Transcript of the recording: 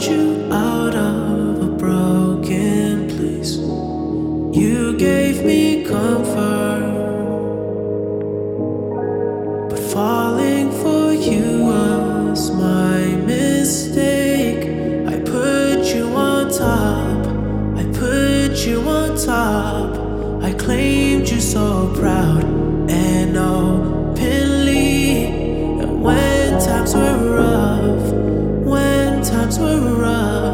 brought you out of a broken place. You gave me comfort, but falling for you was my mistake. I put you on top, I put you on top. I claimed you so proud and openly. And when times were rough, when times were rough,